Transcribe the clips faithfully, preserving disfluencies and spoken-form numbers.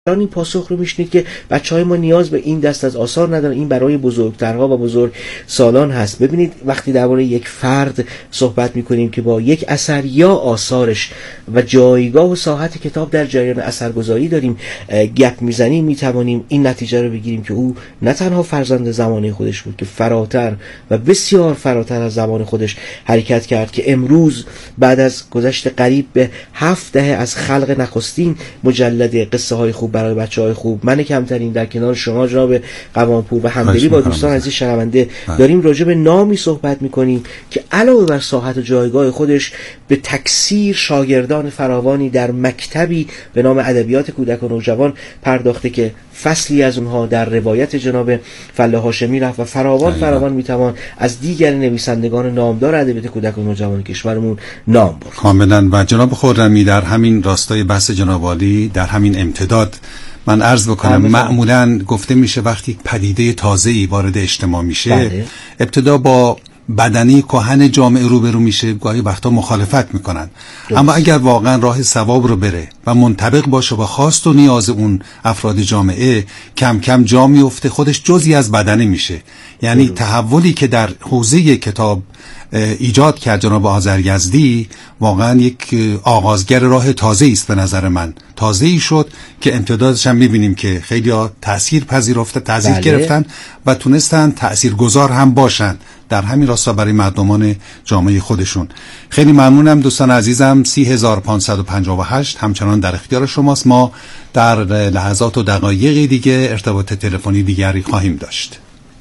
این پاسخ رو میشنید که بچهای ما نیاز به این دست از آثار ندارن، این برای بزرگترها و بزرگ سالان هست. ببینید وقتی درباره یک فرد صحبت میکنیم که با یک اثر یا آثارش و جایگاه و ساحت کتاب در جریان اثرگذاری داریم گپ میزنیم، میتوانیم این نتیجه رو بگیریم که او نه تنها فرزند زمانه خودش بود که فراتر و بسیار فراتر از زمان خودش حرکت کرد، که امروز بعد از گذشت قریب به هفت دهه از خلق نخستین مجلد قصه های خوب برای بچه‌های خوب، من کمترین، در کنار شما جناب قوامپور و همدلی با دوستان عزیز شنونده داریم راجع به نامی صحبت می‌کنیم که علاوه بر ساحت و جایگاه خودش به تکثیر شاگردان فراوانی در مکتبی به نام ادبیات کودک و نوجوان پرداخته که فصلی از اونها در روایت جناب فلاح هاشمی رفت و فراوان فراوان میتوان از دیگر نویسندگان نامدار ادبیات کودک و نوجوان کشورمون نام برد. کاملا. و جناب خرمی در همین راستای بحث جناب عالی در همین امتداد من عرض بکنم، معمولا گفته میشه وقتی پدیده تازه‌ای وارد اجتماع میشه بله. ابتدا با بدنی کهن جامعه روبرو میشه، گاهی وقتا مخالفت میکنن دوست. اما اگر واقعا راه ثواب رو بره و منطبق باشه با خواست و نیاز اون افراد جامعه، کم کم جا میفته، خودش جزئی از بدنه میشه. یعنی دوست. تحولی که در حوزه کتاب ایجاد کرد جناب آذریزدی واقعا یک آغازگر راه تازه‌ای است. به نظر من تازه‌ای شد که امتدادش هم می‌بینیم که خیلی‌ها تأثیر پذیرفته، تأثیر بله. گرفتن و تونستن تأثیرگذار هم باشن در همین راستا برای مردمان جامعه خودشون. خیلی ممنونم دوستان عزیزم. سی هزار و پانصد و پنجاه و هشت همچنان در اختیار شماست. ما در لحظات و دقایق دیگه ارتباط تلفنی دیگری خواهیم داشت.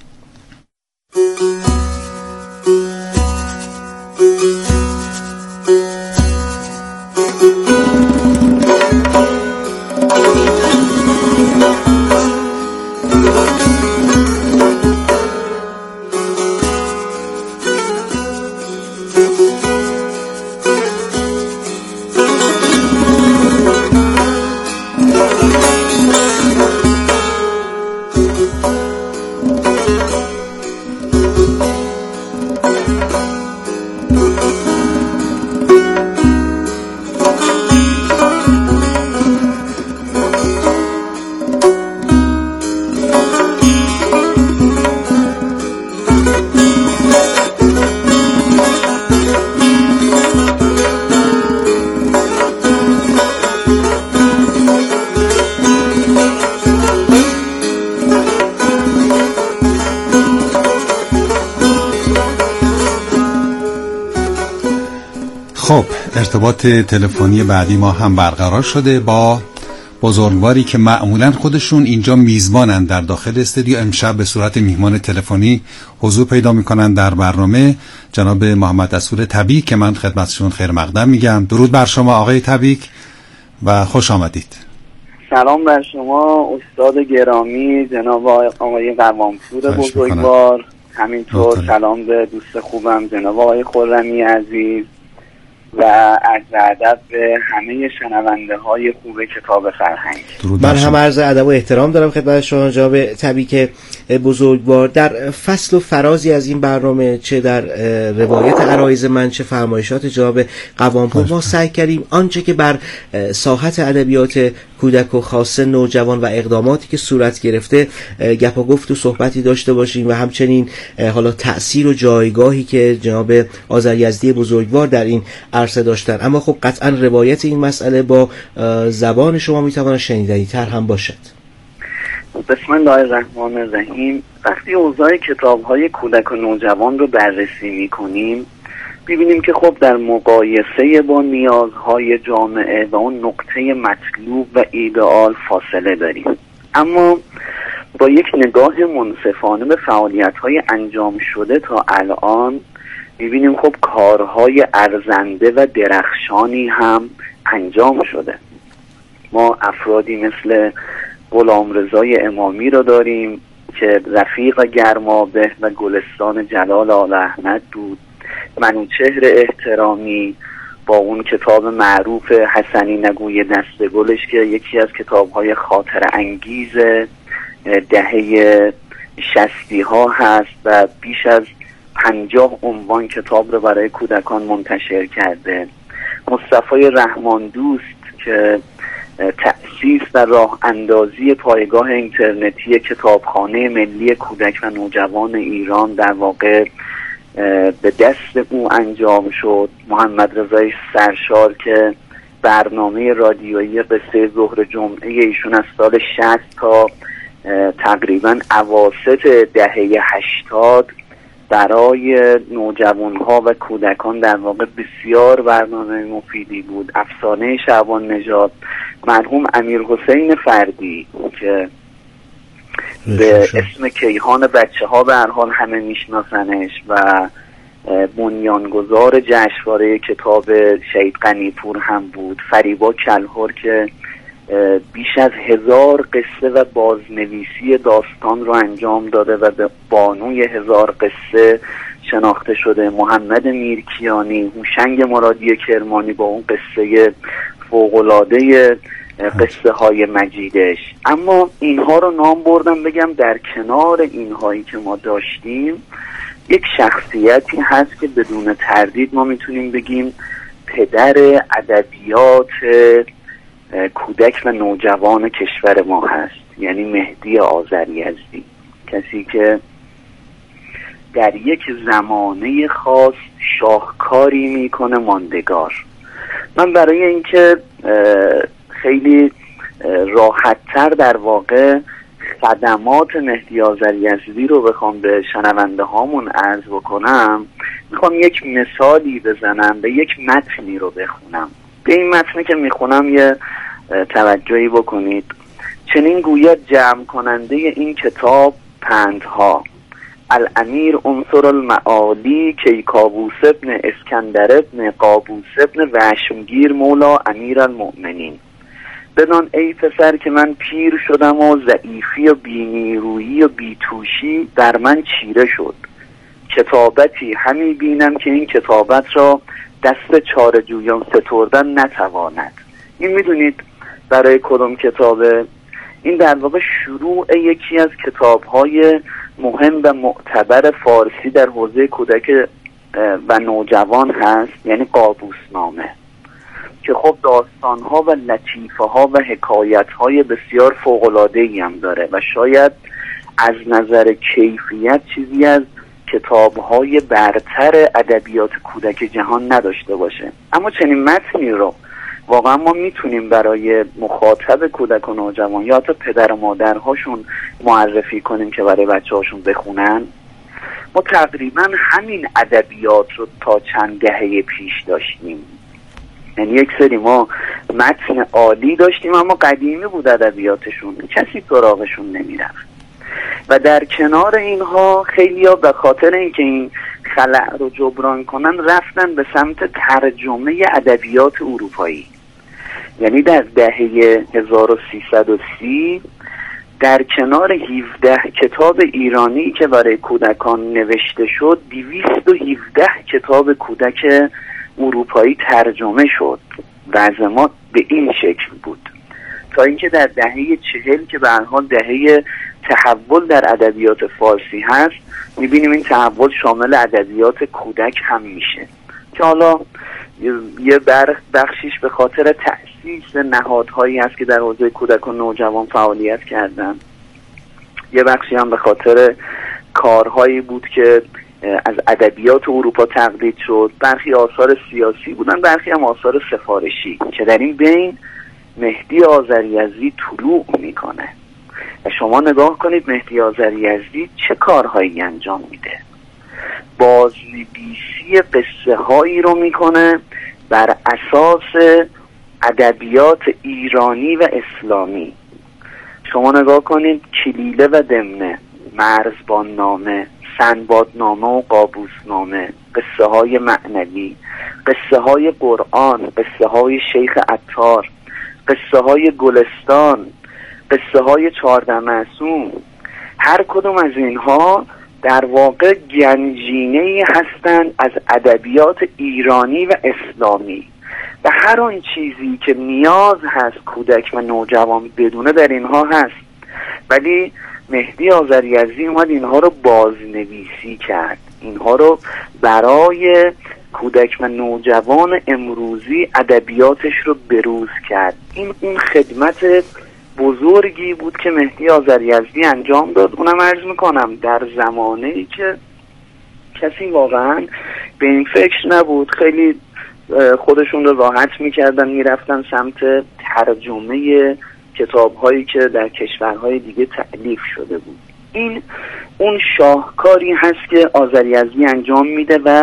خب ارتباط تلفنی بعدی ما هم برقرار شده با بزرگواری که معمولا خودشون اینجا میزبانن در داخل استودیو. امشب به صورت میهمان تلفنی حضور پیدا میکنن در برنامه جناب محمد رسول تبیک که من خدمتشون خیر مقدم میگم. درود بر شما آقای تبیک و خوش آمدید. سلام بر شما استاد گرامی جناب آقای قوامپور بزرگوار، همینطور سلام به دوست خوبم جناب آقای خرمی عزیز و عرض ادب به همه شنونده های خوب کتاب فرهنگ. من هم عرض ادب و احترام دارم خدمت شما جناب تبیک بزرگوار. در فصل و فرازی از این برنامه، چه در روایت عرایض من چه فرمایشات جناب قوامپور، ما سعی کردیم آنچه که بر ساحت ادبیات کودک و خاصه نوجوان و اقداماتی که صورت گرفته گپ و گفت و صحبتی داشته باشیم و همچنین حالا تأثیر و جایگاهی که جناب آذریزدی بزرگوار در این عرصه داشتن. اما خب قطعا روایت این مسئله با زبان شما میتواند شنیدنی تر هم باشد. بسم الله الرحمن الرحیم. وقتی اوضاع کتاب‌های کودک و نوجوان رو بررسی می‌کنیم ببینیم که خب در مقایسه با نیازهای جامعه و اون نقطه مطلوب و ایدئال فاصله داریم، اما با یک نگاه منصفانه به فعالیت‌های انجام شده تا الان می‌بینیم خب کارهای ارزنده و درخشانی هم انجام شده. ما افرادی مثل غلامرضای امامی رو داریم که رفیق گرمابه و گلستان جلال آل احمد بود، منوچهر احترامی با اون کتاب معروف حسنی نگوی دست گلش که یکی از کتاب‌های خاطر انگیز دهه شصتی ها هست و بیش از پنجاه عنوان کتاب رو برای کودکان منتشر کرده. مصطفی رحمان دوست که تأسیس و راه اندازی پایگاه اینترنتی کتابخانه ملی کودک و نوجوان ایران در واقع به دست او انجام شد. محمد رضای سرشار که برنامه رادیویی قصه ظهر جمعه ایشون از سال شصت تا تقریبا اواسط دهه هشتاد برای نوجوانها و کودکان در واقع بسیار برنامه مفیدی بود. افسانه شعبان نژاد، مرحوم امیر حسین فردی که به اسم کیهان بچه ها به هر حال همه میشناسنش و بنیانگذار جشنواره کتاب شهید غنی‌پور هم بود. فریبا کلهر که بیش از هزار قصه و بازنویسی داستان رو انجام داده و به بانوی هزار قصه شناخته شده. محمد میرکیانی، هوشنگ مرادی کرمانی با اون قصه فوق‌العاده قصه های مجیدش. اما اینها رو نام بردم بگم در کنار اینهایی که ما داشتیم یک شخصیتی هست که بدون تردید ما میتونیم بگیم پدر ادبیات کودک و نوجوان کشور ما هست، یعنی مهدی آذریزدی، کسی که در یک زمانه خاص شاهکاری میکنه ماندگار. من برای اینکه خیلی راحت‌تر در واقع خدمات مهدی آذریزدی رو بخوام به شنونده هامون عرض بکنم، میخوام یک مثالی بزنم، به یک متنی رو بخونم. به این متنی که میخونم یه توجهی بکنید. چنین گوید جمع کننده این کتاب پندها: الامیر عنصر المعالی کیکاووس ابن اسکندر ابن قابوس ابن وشمگیر مولا امیر المؤمنین. بدان ای پسر که من پیر شدم و ضعیفی و بی‌نیرویی و بی‌توشی در من چیره شد. کتابتی همی بینم که این کتابت را دست چاره‌جویان ستردن نتواند. این میدونید برای کدوم کتابه؟ این در واقع شروع یکی از کتاب‌های مهم و معتبر فارسی در حوزه کودک و نوجوان هست، یعنی قابوسنامه، که خب داستان‌ها و لطیفه‌ها و حکایت‌های بسیار فوق‌العاده‌ای هم داره و شاید از نظر کیفیت چیزی از کتاب‌های برتر ادبیات کودک جهان نداشته باشه. اما چنین متنی رو واقعا ما میتونیم برای مخاطب کودک و نوجوان یا حتی پدر و مادرهاشون معرفی کنیم که برای بچه هاشون بخونن. ما تقریبا همین ادبیات رو تا چند دهه پیش داشتیم، یعنی یک سری ما متن عالی داشتیم اما قدیمی بود ادبیاتشون، کسی سراغشون نمیرفت. و در کنار اینها خیلیا به خاطر اینکه این خلأ رو جبران کنن رفتن به سمت ترجمه ادبیات اروپایی. یعنی در دهه هزار و سیصد و سی در کنار هفده کتاب ایرانی که برای کودکان نوشته شد، دویست و هفده کتاب کودک اروپایی ترجمه شد. وضع ما به این شکل بود تا اینکه در دهه چهل که به هر حال دهه تحول در ادبیات فارسی هست، میبینیم این تحول شامل ادبیات کودک هم میشه که حالا یه بخشیش به خاطر تأسیس نهادهایی هست که در حوزه کودک و نوجوان فعالیت کردن، یه بخشی هم به خاطر کارهایی بود که از ادبیات اروپا تقلید شد. برخی آثار سیاسی بودن، برخی هم آثار سفارشی که در این بین مهدی آذریزدی طلوع میکنه. و شما نگاه کنید مهدی آذریزدی چه کارهایی انجام میده. بازنویسی قصه هایی رو میکنه بر اساس ادبیات ایرانی و اسلامی. شما نگاه کنید کلیله و دمنه، مرزبان نامه، سنبادنامه و قابوسنامه، قصه های معنوی، قصه های قرآن، قصه های شیخ عطار، قصه های گلستان، قصه های چهارده معصوم. هر کدوم از اینها در واقع گنجینه‌ای هستند از ادبیات ایرانی و اسلامی و هر آن چیزی که نیاز هست کودک و نوجوان بدونه در اینها هست. ولی مهدی آذریزدی اومد اینها رو بازنویسی کرد، اینها رو برای کودک و نوجوان امروزی ادبیاتش رو بروز کرد. این اون خدمت بزرگی بود که مهدی آذریزدی انجام داد. اونم عرض میکنم در زمانه‌ای که کسی واقعا به این فکر نبود، خیلی خودشون رو راحت میکردن، میرفتن سمت ترجمه کتاب هایی که در کشورهای دیگه تألیف شده بود. این اون شاهکاری هست که آذریزدی انجام میده و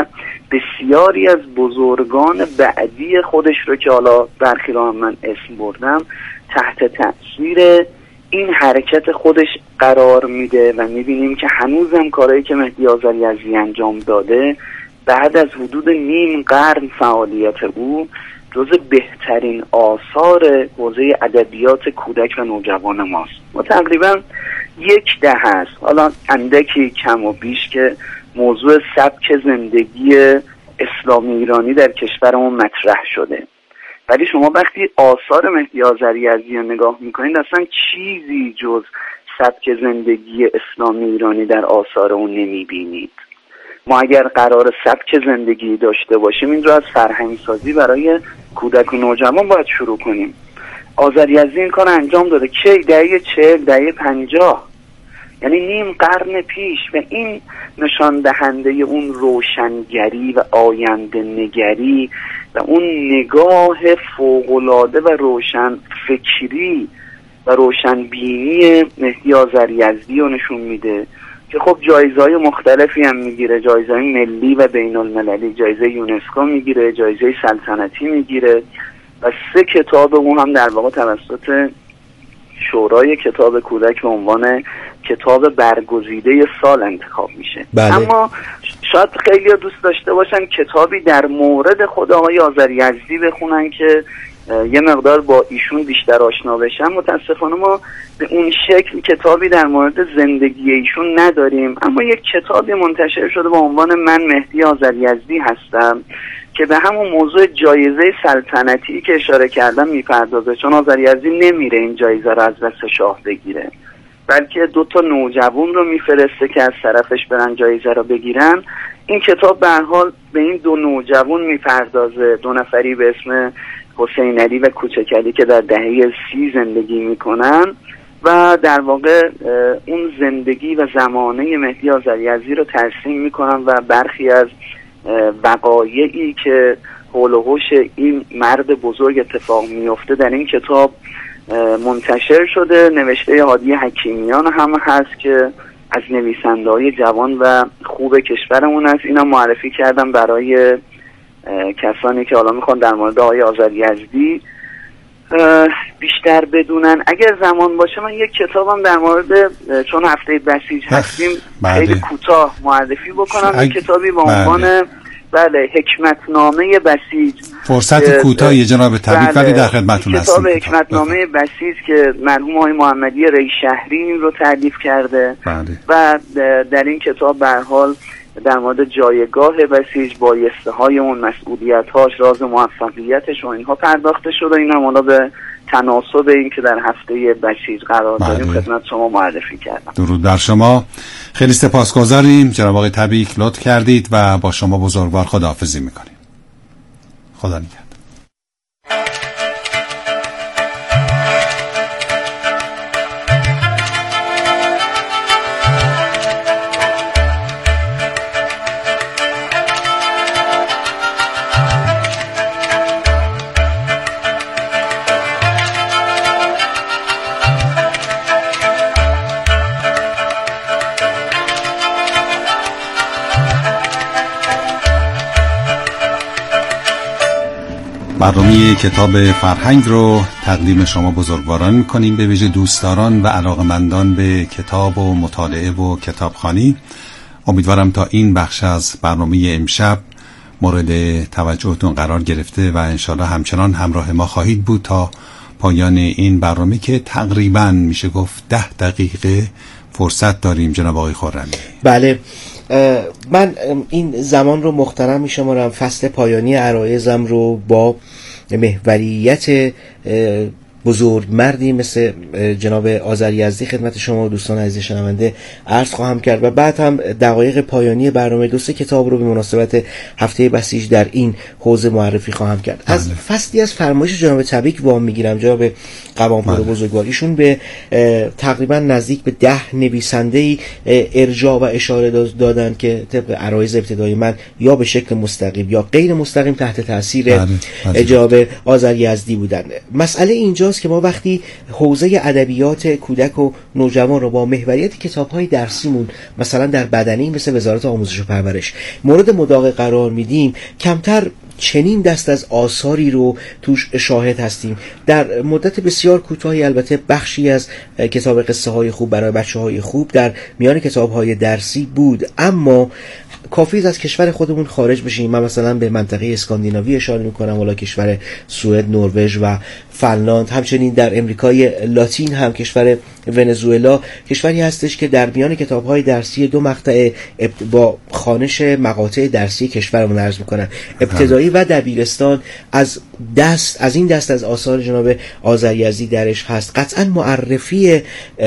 بسیاری از بزرگان بعدی خودش رو که حالا برخی رو هم من اسم بردم تحت تأثیر این حرکت خودش قرار میده و میبینیم که هنوزم کارهایی که مهدی آذریزدی انجام داده بعد از حدود نیم قرن فعالیت او جز بهترین آثار حوزه ادبیات کودک و نوجوان ماست. ما تقریبا یک دهه است، حالا اندکی کم و بیش، که موضوع سبک زندگی اسلامی ایرانی در کشورمون مطرح شده، ولی شما وقتی آثار مهدی آذریزدی رو نگاه میکنید اصلا چیزی جز سبک زندگی اسلامی ایرانی در آثار اون نمیبینید. ما اگر قرار سبک زندگی داشته باشیم این رو از فرهنگ سازی برای کودک و نوجوان باید شروع کنیم. آذریزدی این کار انجام داده که دهه چهل دهه پنجاه، یعنی نیم قرن پیش، و این نشان دهنده اون روشنگری و آینده نگری و اون نگاه فوق‌العاده و روشن فکری و روشن بینی مهدی آذریزدی رو نشون میده که خب جایزه‌های مختلفی هم میگیره، جایزه‌های ملی و بین المللی، جایزه یونسکو میگیره، جایزه سلطنتی میگیره و سه کتاب اون هم در واقع توسط شورای کتاب کودک به عنوان کتاب برگزیده سال انتخاب میشه. بله. اما شاید خیلی دوست داشته باشن کتابی در مورد خود آقای آذریزدی بخونن که یه مقدار با ایشون بیشتر آشنا بشن. متاسفانه ما به اون شکل کتابی در مورد زندگی ایشون نداریم، اما یک کتابی منتشر شده با عنوان من مهدی آذریزدی هستم که به همون موضوع جایزه سلطنتی که اشاره کردم میپردازه، چون آذریزدی نمیره این جایزه رو از دست شاه بگیره، بلکه دو تا نوجوان رو میفرسته که از طرفش برن جایزه رو بگیرن. این کتاب به هر حال به این دو نوجوان میپردازه، دو نفری به اسم حسین علی و کوچک علی که در دهه سی زندگی میکنن و در واقع اون زندگی و زمانه مهدی آذریزدی رو ترسیم میکنن و برخی از وقایعی که حول و حوش این مرد بزرگ اتفاق میفته در این کتاب منتشر شده. نوشته هادی حکیمیان هم هست که از نویسنده‌های جوان و خوب کشورمون است. اینا معرفی کردم برای کسانی که حالا میخوان در مورد آقای آذریزدی بیشتر بدونن. اگر زمان باشه من یک کتابم در مورد، چون هفته بسیج هستیم، خیلی کوتاه معرفی بکنم. اگ... یک کتابی با عنوان بله حکمتنامه بسیج. فرصت کوتاهی جناب طبیب، ولی در خدمتتون هستم. کتاب حکمتنامه بسیج که مرحوم آقای محمدی ری شهری این رو تألیف کرده. بله. و در این کتاب به هر حال در مورد جایگاه بسیج، بایسته های اون، مسئولیت هاش، راز موفقیتش و اینها پرداخته شده. این هم حالا به تناسب این که در هفته بسیج قرار داریم خدمت شما معرفی کردم. درود بر شما، خیلی سپاسگزاریم جناب آقای طبیب، لطف کردید و با شما بزرگوار خداحافظی میکنیم. خدا نگهدار. برنامه کتاب فرهنگ رو تقدیم شما بزرگواران میکنیم، به ویژه دوستداران و علاقمندان به کتاب و مطالعه و کتابخوانی. امیدوارم تا این بخش از برنامه امشب مورد توجهتون قرار گرفته و انشالله همچنان همراه ما خواهید بود تا پایان این برنامه که تقریبا میشه گفت ده دقیقه فرصت داریم. جناب آقای خرمی. بله، من این زمان رو محترم میشمارم. فصل پایانی عرایزم رو با محوریت بزرگ مردی مثل جناب آذریزدی خدمت شما و دوستان عزیز شنونده عرض خواهم کرد و بعد هم دقایق پایانی برنامه دو سه کتاب رو به مناسبت هفته بسیج در این حوزه معرفی خواهم کرد. از فصلی از فرمایش جناب تبریک وام میگیرم، جناب قوامپور بزرگوار، ایشون به تقریبا نزدیک به ده نویسنده ارجاع و اشاره دادن که طبق عرایض ابتدایی من یا به شکل مستقیم یا غیر مستقیم تحت تاثیر جناب آذریزدی بودن. مسئله اینجاست که ما وقتی حوزه ادبیات کودک و نوجوان رو با محوریت کتاب‌های درسیمون مثلا در بدنی مثل وزارت آموزش و پرورش مورد مداقه قرار میدیم، کمتر چنین دست از آثاری رو توش شاهد هستیم. در مدت بسیار کوتاهی البته بخشی از کتاب قصه های خوب برای بچه های خوب در میان کتاب های درسی بود، اما کافی از کشور خودمون خارج بشیم. من مثلا به منطقه اسکاندیناوی اشاره میکنم، والا کشور سوئد، نروژ و فنلاند، همچنین در امریکای لاتین هم کشور ونزوئلا کشوری هستش که در میان کتاب‌های درسی دو مقطع با خوانش مقاطع درسی کشورمون عرض میکنن، ابتدایی و دبیرستان، از دست از این دست از آثار جناب آذریزدی درش هست. قطعا معرفی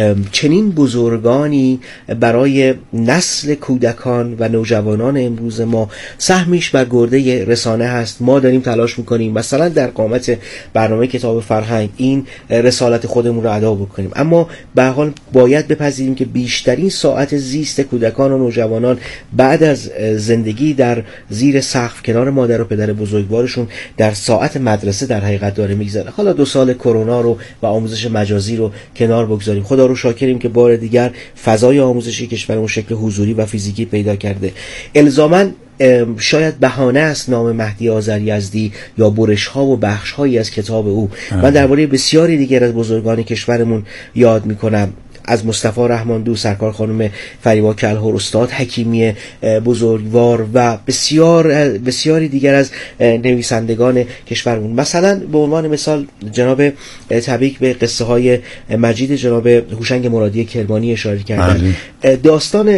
چنین بزرگانی برای نسل کودکان و نوجوانان امروز ما سهمیش بر گرده رسانه هست. ما داریم تلاش میکنیم مثلا در قامت برنامه کتاب فرهنگ این رسالت خودمون رو ادا بکنیم، اما به هر حال باید بپذیریم که بیشترین ساعت زیست کودکان و نوجوانان بعد از زندگی در زیر سقف کنار مادر و پدر بزرگوارشون در ساعت مدرسه در حقیقت داره میگذره. حالا دو سال کرونا رو و آموزش مجازی رو کنار بگذاریم، خدا رو شاکریم که بار دیگر فضای آموزشی کشورمون شکل حضوری و فیزیکی پیدا کرده. الزاماً شاید بهانه است نام مهدی آذریزدی یا برش ها و بخش هایی از کتاب او. من درباره بسیاری دیگر از بزرگان کشورمون یاد میکنم، از مصطفی رحماندو، سرکار خانم فریبا کلهر، استاد حکیمی بزرگوار و بسیار بسیاری دیگر از نویسندگان کشورمون. مثلا به عنوان مثال جناب تبریک به قصه های مجید جناب هوشنگ مرادی کرمانی اشاره کردن. داستان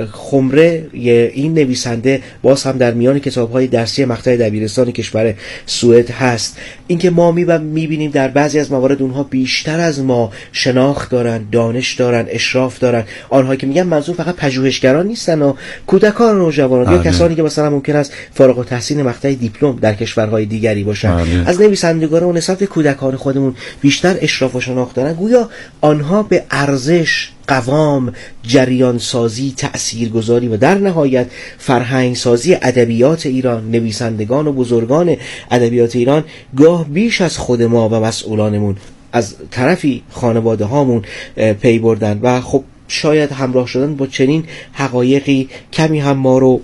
خمره این نویسنده باز هم در میان کتاب‌های درسی مقطع دبیرستان کشور سوئد هست. اینکه ما می‌بینیم در بعضی از موارد اونها بیشتر از ما شناخت دارن، دانش دارن، اشراف دارن. آنها که میگن منظور فقط پژوهشگران نیستن و کودکان و نوجوانان یا کسانی که مثلا ممکن است فارغ التحصیل مقطع دیپلم در کشورهای دیگری باشن. آره. از نویسندگان و نسبت کودکان خودمون بیشتر اشراف و شناخت دارن، گویا آنها به ارزش، قوام، جریان سازی، تأثیرگذاری و در نهایت فرهنگ سازی ادبیات ایران، نویسندگان و بزرگان ادبیات ایران گاه بیش از خود ما و مسئولانمون از طرفی خانواده هامون پی بردن و خب شاید همراه شدن با چنین حقایقی کمی هم ما رو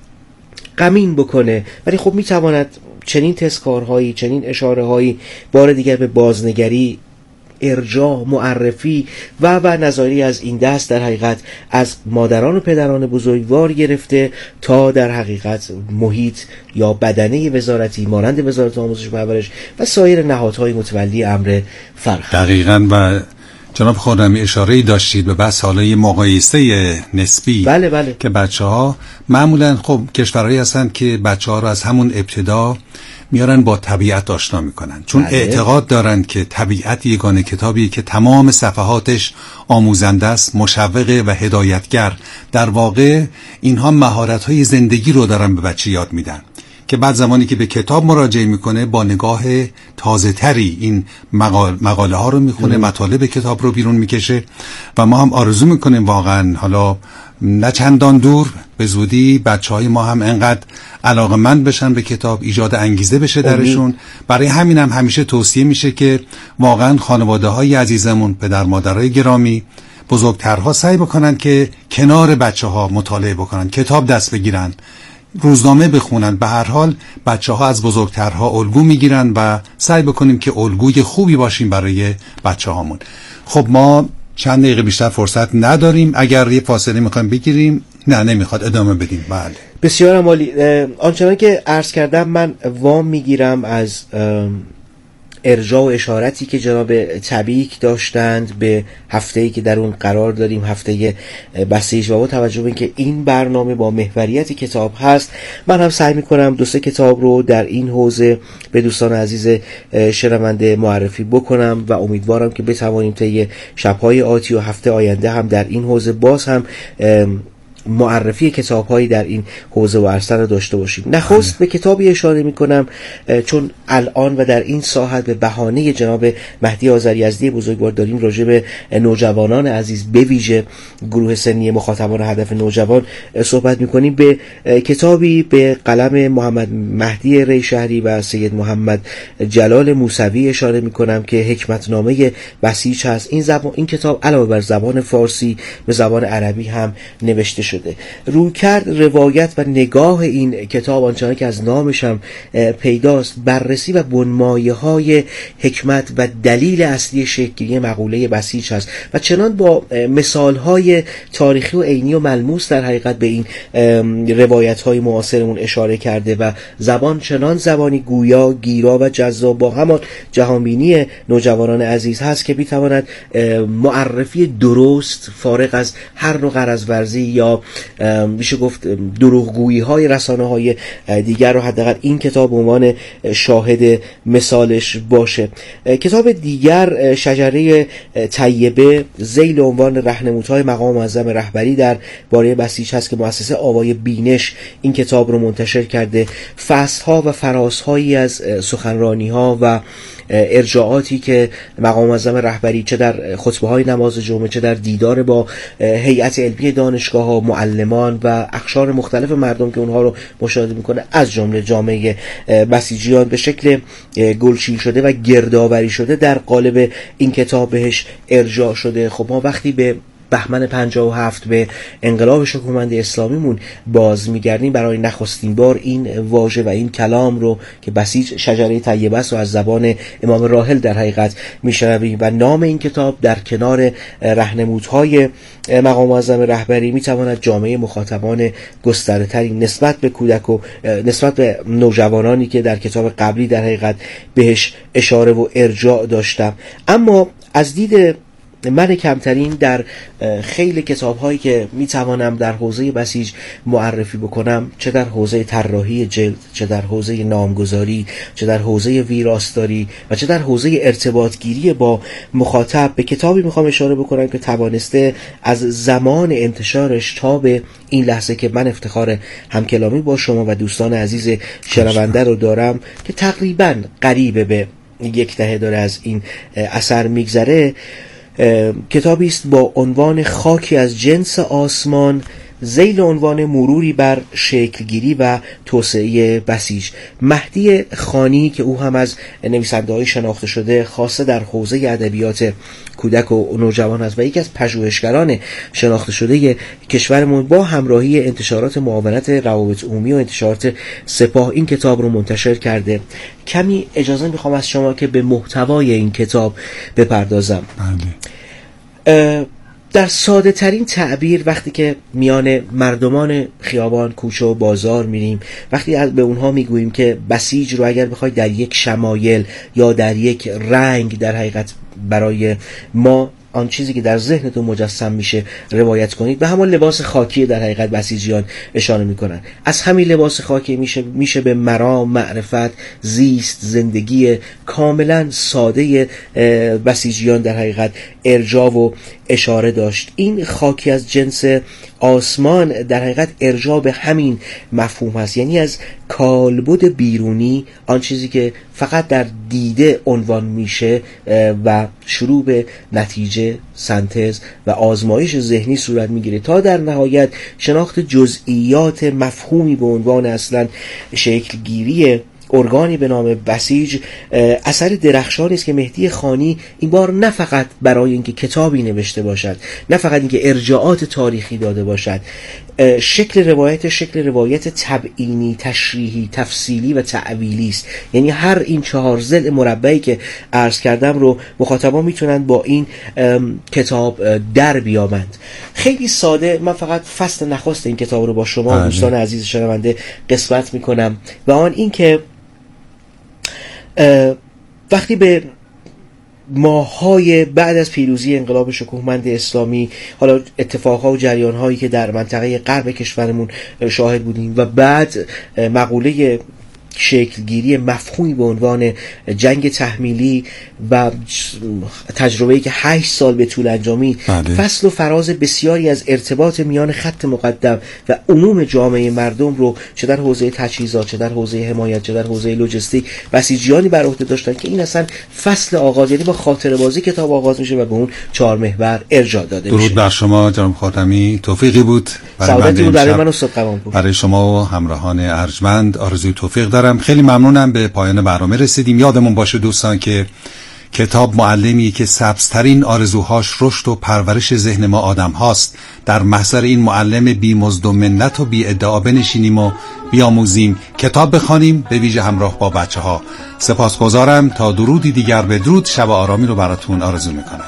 غمین بکنه، ولی خب میتواند چنین تذکارهایی، چنین اشاره هایی بار دیگر به بازنگری، ارجاع، معرفی و و نظری از این دست در حقیقت از مادران و پدران بزرگوار گرفته تا در حقیقت محیط یا بدنه وزارتی مانند وزارت آموزش و پرورش و سایر نهادهای متولی امر فرهنگ. دقیقاً. و جناب خرمی اشاره‌ای داشتید به بحث حالا مقایسه نسبی. بله بله. که بچه‌ها معمولاً خب کشورهایی هستن که بچه‌ها رو از همون ابتدا میارن با طبیعت آشنا میکنن، چون بله. اعتقاد دارن که طبیعت یگانه کتابی که تمام صفحاتش آموزنده است، مشوق و هدایتگر. در واقع اینها مهارت‌های زندگی رو دارن به بچه یاد میدن که بعد زمانی که به کتاب مراجعه میکنه با نگاه تازه تری این مقال، مقاله ها رو میخونه، مطالب کتاب رو بیرون میکشه. و ما هم آرزو میکنیم واقعا حالا نه چندان دور به زودی بچه های ما هم انقدر علاقه‌مند بشن به کتاب، ایجاد انگیزه بشه درشون. برای همین هم همیشه توصیه میشه که واقعا خانواده های عزیزمون، پدر مادرای گرامی، بزرگترها سعی بکنن که کنار بچه ها مطالعه بکنن، کتاب دست بگیرن، روزنامه بخونن. به هر حال بچه ها از بزرگترها الگو میگیرن و سعی بکنیم که الگوی خوبی باشیم برای بچه هامون. خب ما چند دقیقه بیشتر فرصت نداریم، اگر یه فاصله میخوایم بگیریم. نه نمیخواد، ادامه بدیم. بله بسیار عالی. آنچنان که عرض کردم من وام میگیرم از ارجاع و اشارتی که جناب تبیک داشتند به هفته‌ای که در اون قرار داریم، هفته بسیج، و با توجه به اینکه این برنامه با محوریت کتاب هست، من هم سعی میکنم دو سه کتاب رو در این حوزه به دوستان عزیز شنونده معرفی بکنم و امیدوارم که بتوانیم طی شب‌های آتی و هفته آینده هم در این حوزه باز هم معرفی کتاب‌هایی در این حوزه و عرصه رو داشته باشیم. نخست به کتابی اشاره می‌کنم چون الان و در این ساحت به بهانه جناب مهدی آذریزدی بزرگوار داریم راجع به نوجوانان عزیز، به ویژه گروه سنی مخاطبان هدف نوجوان صحبت می‌کنیم، به کتابی به قلم محمد مهدی ریشهری و سید محمد جلال موسوی اشاره می‌کنم که حکمتنامه بسیج هست. این زبان این کتاب علاوه بر زبان فارسی به زبان عربی هم نوشته شده. رویکرد، روایت و نگاه این کتاب آنچنان که از نامش هم پیداست، بررسی و بنمایه های حکمت و دلیل اصلی شکل‌گیری مقوله بسیج هست و چنان با مثال های تاریخی و عینی و ملموس در حقیقت به این روایت های معاصرمون اشاره کرده و زبان چنان زبانی گویا، گیرا و جذاب با همان جهانبینی نوجوانان عزیز هست که میتواند معرفی درست فارغ از هر نوع غرض ورزی یا میشه گفت دروغگویی های رسانه های دیگر رو حداقل این کتاب به عنوان شاهد مثالش باشه. کتاب دیگر شجره طیبه ذیل عنوان راهنمودهای مقام معظم رهبری در باره بسیج هست که مؤسسه آوای بینش این کتاب رو منتشر کرده. فصل‌ها و فرازهایی از سخنرانی‌ها و ارجاعاتی که مقام معظم رهبری چه در خطبه‌های نماز جمعه، چه در دیدار با هیئت علمی دانشگاه‌ها، معلمان و اقشار مختلف مردم که اونها رو مشاهده میکنه، از جمله جامعه بسیجیان، به شکل گلچین شده و گردآوری شده در قالب این کتاب بهش ارجاع شده. خب ما وقتی به بهمن پنجاه و هفت به انقلاب شکوهمند اسلامیمون باز میگردیم، برای نخستین بار این واژه و این کلام رو که بسیج شجره طیبه است و از زبان امام راحل در حقیقت میشنویم و نام این کتاب در کنار راهنمودهای مقام معظم رهبری میتواند جامعه مخاطبان گسترده‌تری نسبت به کودک و نسبت به نوجوانانی که در کتاب قبلی در حقیقت بهش اشاره و ارجاع داشتم. اما از دید من کمترین در خیلی کتاب هایی که میتوانم در حوزه بسیج معرفی بکنم، چه در حوزه طراحی جلد، چه در حوزه نامگذاری، چه در حوزه ویراستاری و چه در حوزه ارتباط گیری با مخاطب، به کتابی میخوام اشاره بکنم که توانسته از زمان انتشارش تا به این لحظه که من افتخار همکلامی با شما و دوستان عزیز شنونده رو دارم که تقریباً قریب به یک دهه داره از این اثر میگذره، کتابی است با عنوان خاکی از جنس آسمان، ذیل عنوان مروری بر شکلگیری و توسعه بسیج. مهدی خانی که او هم از نویسنده‌های شناخته شده خاصه در حوزه ادبیات کودک و نوجوان است و یکی از پژوهشگران شناخته شده کشورمون، با همراهی انتشارات معاونت روابط عمومی و انتشارات سپاه این کتاب رو منتشر کرده. کمی اجازه میخوام از شما که به محتوای این کتاب بپردازم. بله. در ساده ترین تعبیر وقتی که میان مردمان خیابان، کوچه و بازار میریم، وقتی به اونها میگوییم که بسیج رو اگر بخواید در یک شمایل یا در یک رنگ در حقیقت برای ما آن چیزی که در ذهنتون مجسم میشه روایت کنید، به همون لباس خاکی در حقیقت بسیجیان اشاره میکنن. از همین لباس خاکی میشه میشه به مرام، معرفت، زیست، زندگی کاملا ساده بسیجیان در حقیقت ارجاع و اشاره داشت. این خاکی از جنس آسمان در حقیقت ارجاع به همین مفهوم هست، یعنی از کالبد بیرونی، آن چیزی که فقط در دیده عنوان میشه و شروع به نتیجه، سنتز و آزمایش ذهنی صورت میگیره، تا در نهایت شناخت جزئیات مفهومی به عنوان اصلا شکلگیری ارگانی به نام بسیج، اثر درخشانی است که مهدی خانی این بار نه فقط برای اینکه کتابی نوشته باشد، نه فقط اینکه ارجاعات تاریخی داده باشد، شکل روایت شکل روایت تبیینی، تشریحی، تفصیلی و تعویلی است. یعنی هر این چهار ضلع مربعی که عرض کردم رو مخاطبان میتونن با این کتاب در بیابند. خیلی ساده من فقط فصل نخست این کتاب رو با شما دوستان عزیز شنونده قسمت میکنم و آن این که وقتی به ماه‌های بعد از پیروزی انقلاب شکوهمند اسلامی، حالا اتفاقها و جریان‌هایی که در منطقه غرب کشورمون شاهد بودیم و بعد مقوله شکلگیری مفهومی به عنوان جنگ تحمیلی و تجربه‌ای که هشت سال به طول انجامید، بله. فصل و فراز بسیاری از ارتباط میان خط مقدم و عموم جامعه مردم رو چه در حوزه تجهیزات، چه در حوزه حمایت، چه در حوزه لوجستیک بسیجیانی بر عهده داشتن که این اصلا فصل آغاز، یعنی با خاطره بازی کتاب آغاز میشه و به اون چهار محور ارجاع داده میشه. درود بر شما جناب خاتمی، توفیقی بود برای برای من استاد قوامپور، برای شما و همراهان ارجمند آرزوی توفیق دارم. خیلی ممنونم. به پایان برنامه رسیدیم. یادمون باشه دوستان که کتاب معلمی که سبزترین آرزوهاش رشد و پرورش ذهن ما آدم هاست. در محضر این معلم بی مزد و منت و بی ادعا بنشینیم و بیاموزیم، کتاب بخوانیم، به ویژه همراه با بچه ها. سپاسگزارم. تا درودی دیگر بدرود. شب آرامی رو براتون آرزو میکنم.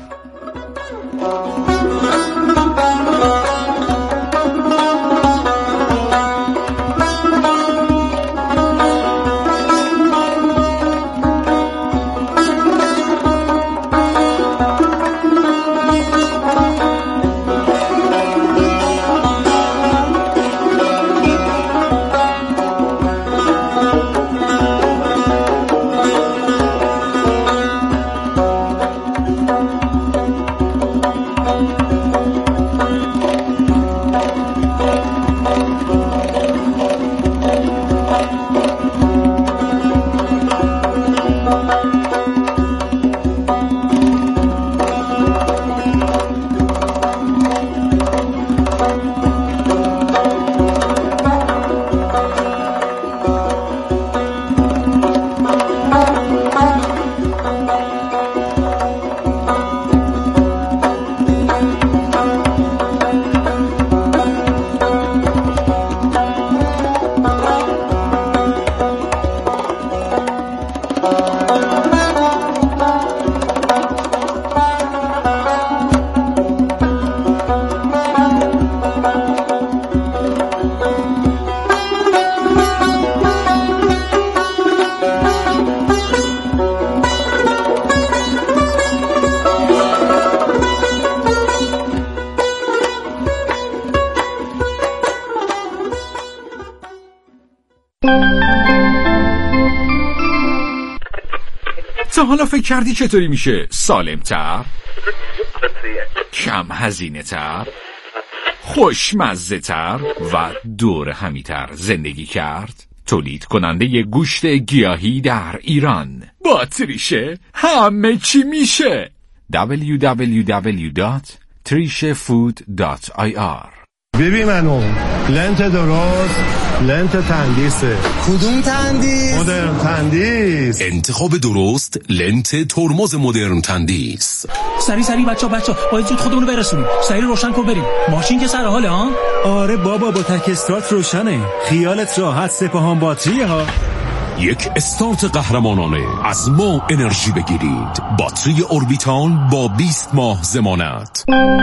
تا حالا فکر کردی چطوری میشه سالم‌تر، کم هزینه‌تر، خوشمزه‌تر و دور همی‌تر زندگی کرد؟ تولید کننده گوشت گیاهی در ایران با تریشه همه چی میشه. دبلیو دبلیو دبلیو دات تریشه فود دات آی آر. ببین منو لنت درست، لنت تندیسه. کدوم تندیس؟ مدرن تندیس. انتخاب درست لنت ترمز مدرن تندیس. سری سری بچا بچا باید زود خودمونو برسونیم. سری روشن کن بریم. ماشین که سر حاله ها؟ آره بابا با تک استارت روشنه. خیالت راحت، سپاهان باتری ها. یک استارت قهرمانانه. از ما انرژی بگیرید. باتری اوربیتال با بیست ماه ضمانت.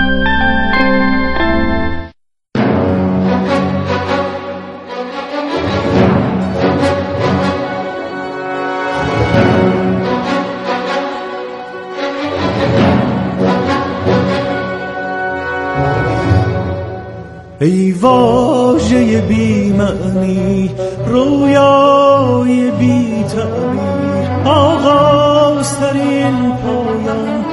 ای واژه بی معنی، رویای بی تعبیر، آغازترین پایان،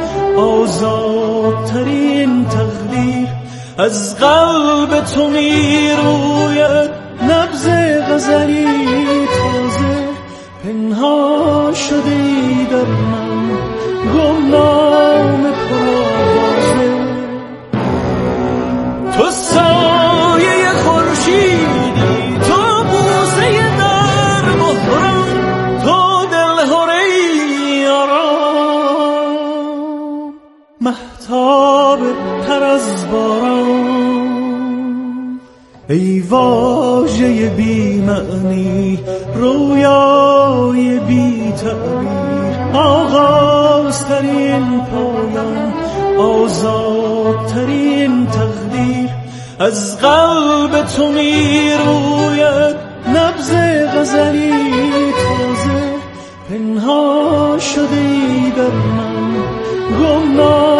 آزادترین تقدیر، از قلب تو می روید نبض غزلی تازه، پنهان شده ای در من گمنام پرآوازه. تو سایه خورشیدی، تو بوسه در محرم، تو دلهره آرام، مهتاب تر از باران. ای واژه بی معنی، رویای بی تعبیر، آغازترین پایان، آزادترین تقدیر، از قلب تو می روید نبض غزلی تازه، پنهان شدی در من گمنام